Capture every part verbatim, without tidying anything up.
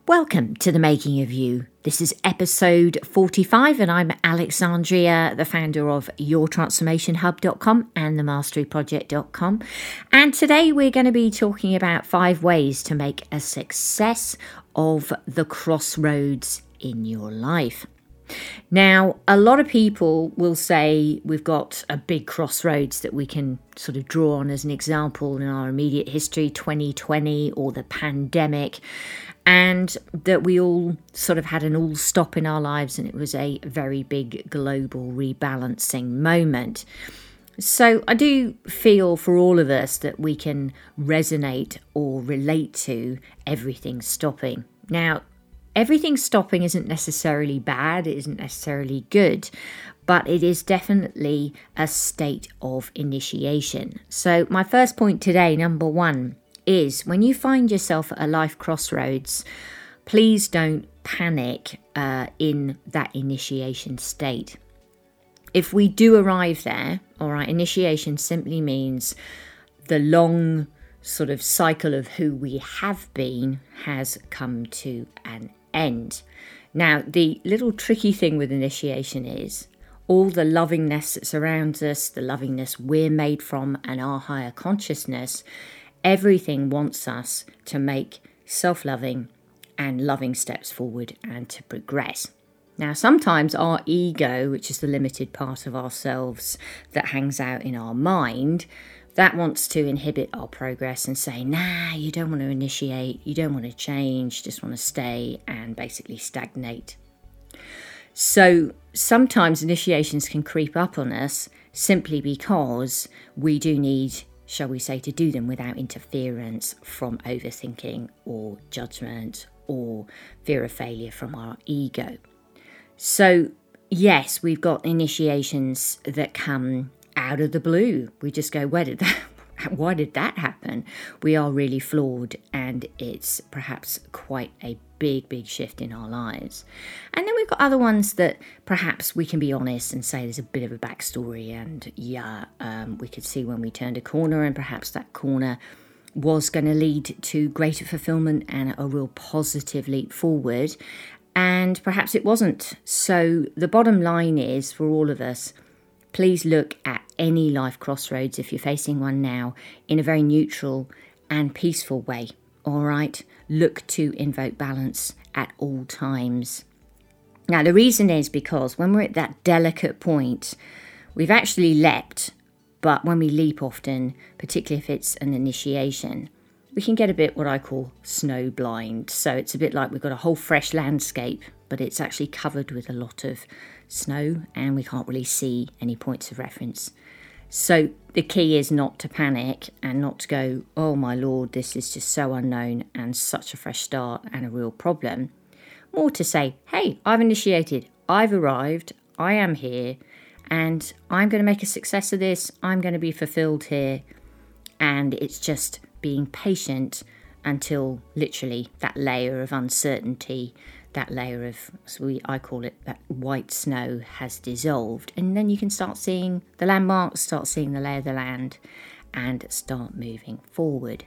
Welcome to The Making of You. This is episode forty-five and I'm Alexandria, the founder of your transformation hub dot com and the mastery project dot com. And today we're going to be talking about five ways to make a success of the crossroads in your life. Now, a lot of people will say we've got a big crossroads that we can sort of draw on as an example in our immediate history, twenty twenty or the pandemic, and that we all sort of had an all stop in our lives and it was a very big global rebalancing moment. So I do feel for all of us that we can resonate or relate to everything stopping. Now, everything stopping isn't necessarily bad, it isn't necessarily good, but it is definitely a state of initiation. So my first point today, number one, is when you find yourself at a life crossroads, please don't panic uh, in that initiation state. If we do arrive there, all right, initiation simply means the long sort of cycle of who we have been has come to an end. Now, the little tricky thing with initiation is all the lovingness that surrounds us, the lovingness we're made from, and our higher consciousness, everything wants us to make self-loving and loving steps forward and to progress. Now, sometimes our ego, which is the limited part of ourselves that hangs out in our mind, that wants to inhibit our progress and say, nah, you don't want to initiate, you don't want to change, just want to stay and basically stagnate. So sometimes initiations can creep up on us simply because we do need, shall we say, to do them without interference from overthinking or judgment or fear of failure from our ego. So yes, we've got initiations that come out of the blue. We just go, where did that, why did that happen? We are really flawed and it's perhaps quite a big, big shift in our lives. And then we've got other ones that perhaps we can be honest and say there's a bit of a backstory and yeah, um, we could see when we turned a corner and perhaps that corner was going to lead to greater fulfillment and a real positive leap forward. And perhaps it wasn't. So the bottom line is for all of us, please look at any life crossroads, if you're facing one now, in a very neutral and peaceful way, all right? Look to invoke balance at all times. Now, the reason is because when we're at that delicate point, we've actually leapt, but when we leap often, particularly if it's an initiation, we can get a bit what I call snow blind. So it's a bit like we've got a whole fresh landscape, but it's actually covered with a lot of snow and we can't really see any points of reference. So the key is not to panic and not to go, oh my Lord, this is just so unknown and such a fresh start and a real problem. More to say, hey, I've initiated, I've arrived, I am here and I'm going to make a success of this. I'm going to be fulfilled here. And it's just being patient until literally that layer of uncertainty, that layer of, so we, I call it that white snow, has dissolved. And then you can start seeing the landmarks, start seeing the lay of the land and start moving forward.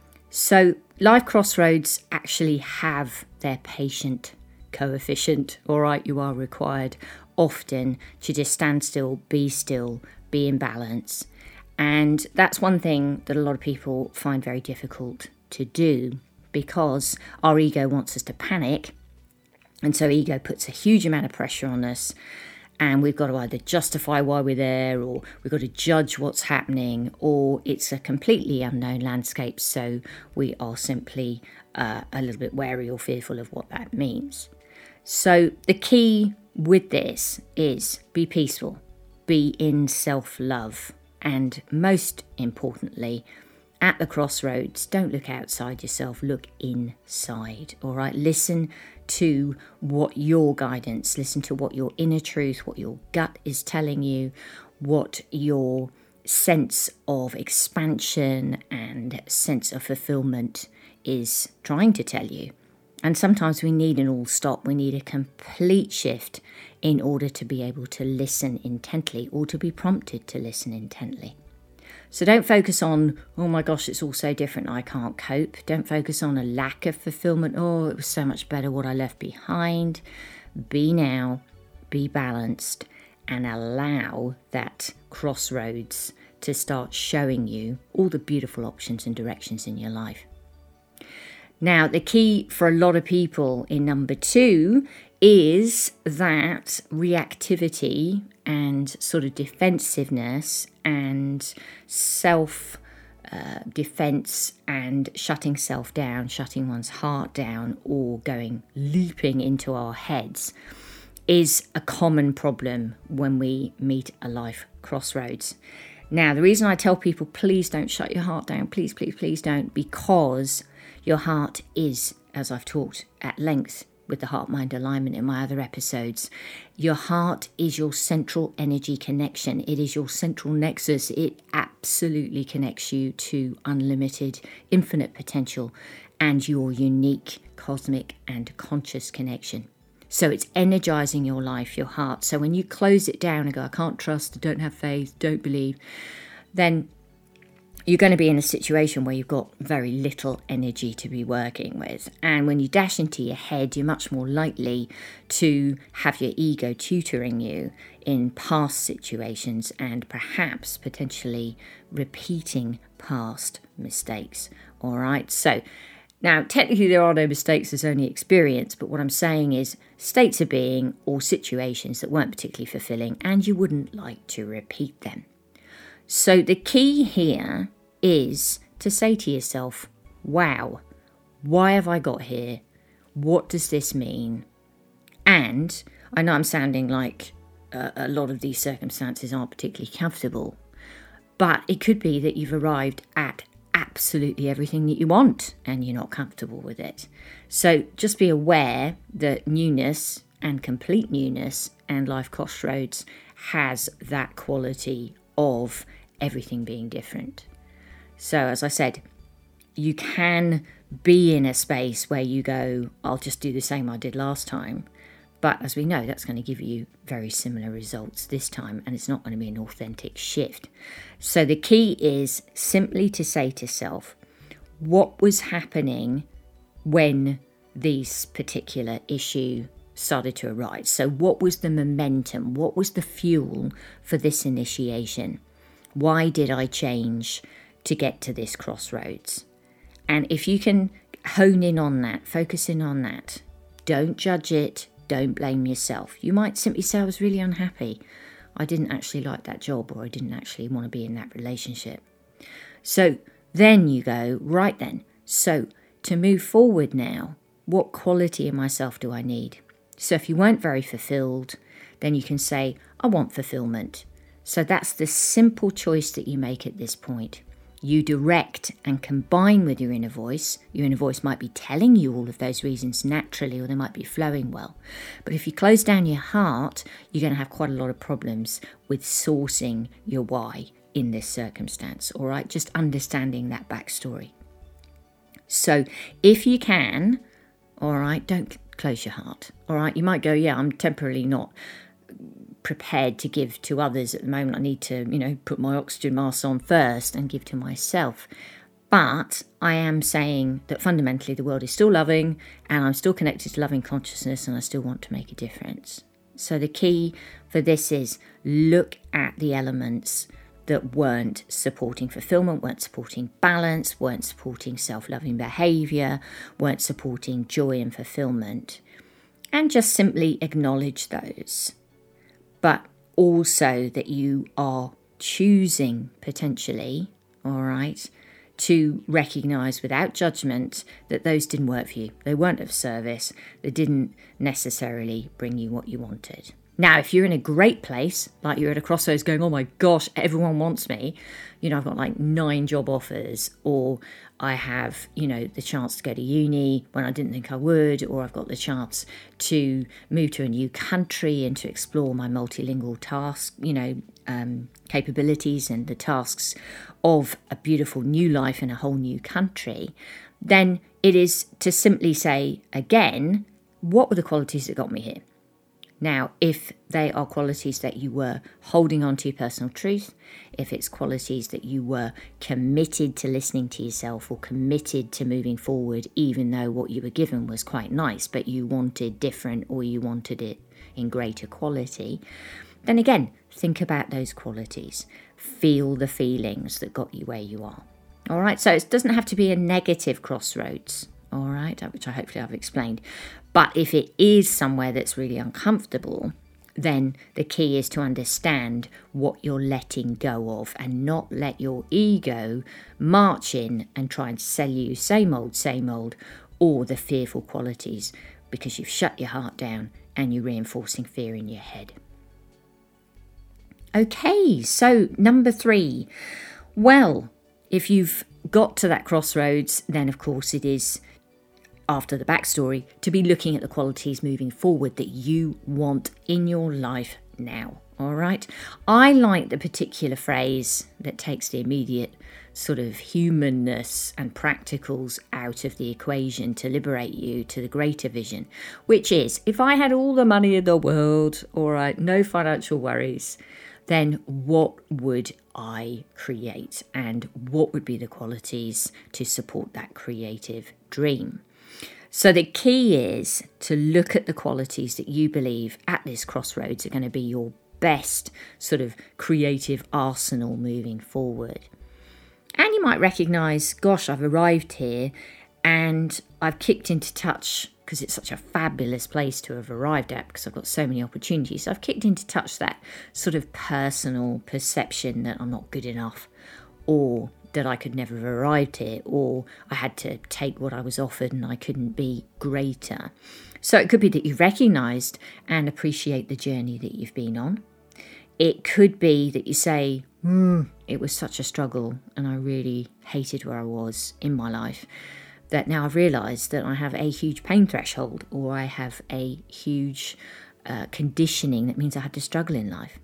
So life crossroads actually have their patient coefficient. All right, you are required often to just stand still, be still, be in balance. And that's one thing that a lot of people find very difficult to do because our ego wants us to panic. And so ego puts a huge amount of pressure on us and we've got to either justify why we're there or we've got to judge what's happening or it's a completely unknown landscape. So we are simply uh, a little bit wary or fearful of what that means. So the key with this is be peaceful, be in self-love. And most importantly, at the crossroads, don't look outside yourself, look inside, all right? Listen to what your guidance, listen to what your inner truth, what your gut is telling you, what your sense of expansion and sense of fulfillment is trying to tell you. And sometimes we need an all stop, we need a complete shift in order to be able to listen intently or to be prompted to listen intently. So don't focus on, oh my gosh, it's all so different, I can't cope. Don't focus on a lack of fulfillment. Oh, it was so much better what I left behind. Be now, be balanced, and allow that crossroads to start showing you all the beautiful options and directions in your life. Now, the key for a lot of people in number two is that reactivity and sort of defensiveness and self uh, defense and shutting self down, shutting one's heart down, or going leaping into our heads is a common problem when we meet a life crossroads. Now, the reason I tell people, please don't shut your heart down, please, please, please don't, because your heart is, as I've talked at length with the heart-mind alignment in my other episodes, your heart is your central energy connection. It is your central nexus. It absolutely connects you to unlimited, infinite potential and your unique cosmic and conscious connection. So it's energizing your life, your heart. So when you close it down and go, I can't trust, don't have faith, don't believe, then you're going to be in a situation where you've got very little energy to be working with. And when you dash into your head, you're much more likely to have your ego tutoring you in past situations and perhaps potentially repeating past mistakes. All right. So now, technically, there are no mistakes, there's only experience. But what I'm saying is states of being or situations that weren't particularly fulfilling and you wouldn't like to repeat them. So the key here is to say to yourself, wow, why have I got here? What does this mean? And I know I'm sounding like a, a lot of these circumstances aren't particularly comfortable, but it could be that you've arrived at absolutely everything that you want and you're not comfortable with it. So just be aware that newness and complete newness and life crossroads has that quality of everything being different. So as I said, you can be in a space where you go, I'll just do the same I did last time. But as we know, that's going to give you very similar results this time, and it's not going to be an authentic shift. So the key is simply to say to self, what was happening when this particular issue started to arise? So what was the momentum? What was the fuel for this initiation? Why did I change to get to this crossroads? And if you can hone in on that, focus in on that, don't judge it, don't blame yourself. You might simply say, I was really unhappy. I didn't actually like that job, or I didn't actually want to be in that relationship. So then you go, right then, so to move forward now, what quality in myself do I need? So if you weren't very fulfilled, then you can say, I want fulfillment. So that's the simple choice that you make at this point. You direct and combine with your inner voice. Your inner voice might be telling you all of those reasons naturally, or they might be flowing well. But if you close down your heart, you're going to have quite a lot of problems with sourcing your why in this circumstance. All right, just understanding that backstory. So if you can, all right, don't close your heart. All right, you might go, yeah, I'm temporarily not prepared to give to others at the moment. I need to, you know, put my oxygen mask on first and give to myself. But I am saying that fundamentally the world is still loving and I'm still connected to loving consciousness and I still want to make a difference. So the key for this is look at the elements that weren't supporting fulfillment, weren't supporting balance, weren't supporting self-loving behavior, weren't supporting joy and fulfillment, and just simply acknowledge those. But also that you are choosing potentially, all right, to recognise without judgment that those didn't work for you. They weren't of service. They didn't necessarily bring you what you wanted. Now, if you're in a great place, like you're at a crossroads going, oh my gosh, everyone wants me, you know, I've got like nine job offers, or I have, you know, the chance to go to uni when I didn't think I would, or I've got the chance to move to a new country and to explore my multilingual task, you know, um, capabilities and the tasks of a beautiful new life in a whole new country, then it is to simply say again, what were the qualities that got me here? Now, if they are qualities that you were holding on to your personal truth, if it's qualities that you were committed to listening to yourself or committed to moving forward, even though what you were given was quite nice, but you wanted different or you wanted it in greater quality, then again, think about those qualities. Feel the feelings that got you where you are. All right, so it doesn't have to be a negative crossroads, all right, which I hopefully I've explained. But if it is somewhere that's really uncomfortable, then the key is to understand what you're letting go of and not let your ego march in and try and sell you same old, same old, or the fearful qualities, because you've shut your heart down and you're reinforcing fear in your head. Okay, so number three. Well, if you've got to that crossroads, then of course it is, after the backstory, to be looking at the qualities moving forward that you want in your life now. All right. I like the particular phrase that takes the immediate sort of humanness and practicals out of the equation to liberate you to the greater vision, which is, if I had all the money in the world, all right, no financial worries, then what would I create and what would be the qualities to support that creative dream? So the key is to look at the qualities that you believe at this crossroads are going to be your best sort of creative arsenal moving forward. And you might recognise, gosh, I've arrived here and I've kicked into touch, because it's such a fabulous place to have arrived at because I've got so many opportunities. So I've kicked into touch that sort of personal perception that I'm not good enough, or that I could never have arrived here, or I had to take what I was offered and I couldn't be greater. So it could be that you've recognised and appreciate the journey that you've been on. It could be that you say, mm, it was such a struggle and I really hated where I was in my life, that now I've realised that I have a huge pain threshold, or I have a huge uh, conditioning that means I had to struggle in life.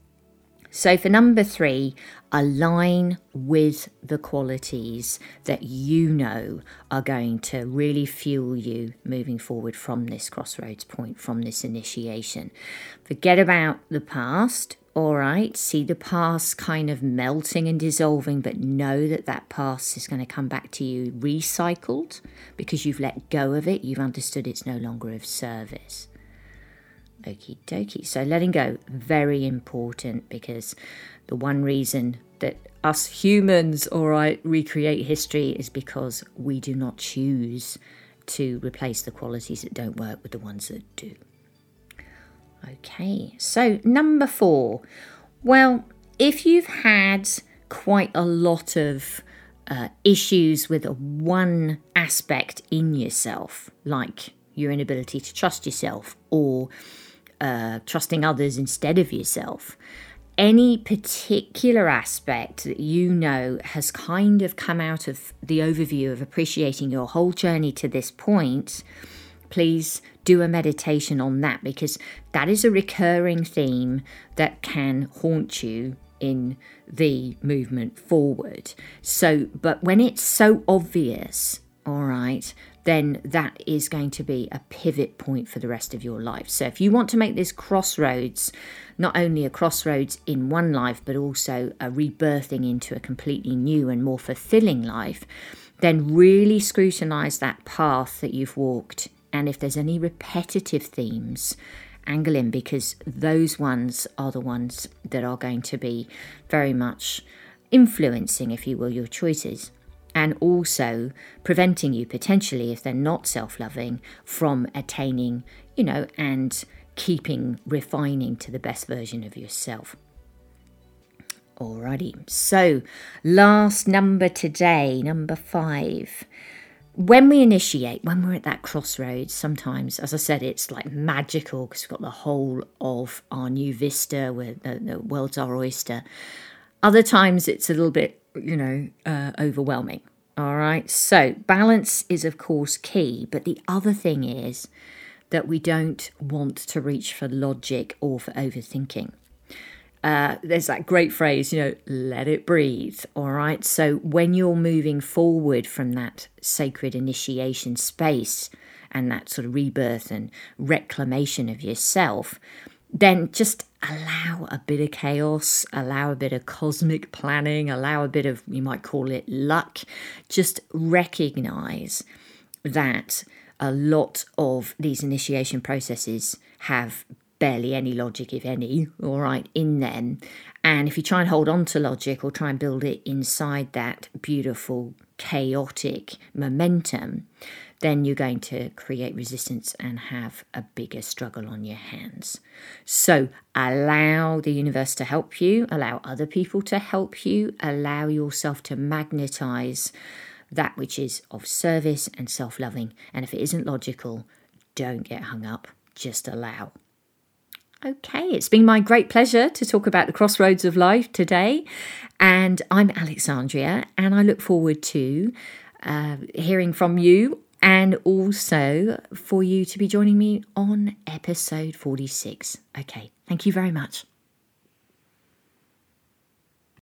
So for number three, align with the qualities that you know are going to really fuel you moving forward from this crossroads point, from this initiation. Forget about the past, all right? See the past kind of melting and dissolving, but know that that past is going to come back to you recycled because you've let go of it. You've understood it's no longer of service. Okie dokie. So letting go, very important, because the one reason that us humans, all right, recreate history is because we do not choose to replace the qualities that don't work with the ones that do. Okay, so number four. Well, if you've had quite a lot of uh, issues with a one aspect in yourself, like your inability to trust yourself, or Uh, trusting others instead of yourself, any particular aspect that you know has kind of come out of the overview of appreciating your whole journey to this point, please do a meditation on that, because that is a recurring theme that can haunt you in the movement forward. So, but when it's so obvious, all right, then that is going to be a pivot point for the rest of your life. So if you want to make this crossroads, not only a crossroads in one life, but also a rebirthing into a completely new and more fulfilling life, then really scrutinize that path that you've walked. And if there's any repetitive themes, angle in, because those ones are the ones that are going to be very much influencing, if you will, your choices. And also preventing you potentially, if they're not self-loving, from attaining, you know, and keeping refining to the best version of yourself. Alrighty, so last number today, number five. When we initiate, when we're at that crossroads, sometimes, as I said, it's like magical because we've got the whole of our new vista where the, the world's our oyster. Other times it's a little bit, you know, uh, overwhelming. All right. So balance is, of course, key. But the other thing is that we don't want to reach for logic or for overthinking. Uh, there's that great phrase, you know, let it breathe. All right. So when you're moving forward from that sacred initiation space and that sort of rebirth and reclamation of yourself, then just allow a bit of chaos, allow a bit of cosmic planning, allow a bit of, you might call it luck. Just recognize that a lot of these initiation processes have barely any logic, if any, all right, in them. And if you try and hold on to logic or try and build it inside that beautiful, chaotic momentum, then you're going to create resistance and have a bigger struggle on your hands. So allow the universe to help you, allow other people to help you, allow yourself to magnetize that which is of service and self-loving. And if it isn't logical, don't get hung up, just allow. Okay, it's been my great pleasure to talk about the crossroads of life today. And I'm Alexandria, and I look forward to uh, hearing from you, and also for you to be joining me on episode forty-six. Okay, thank you very much.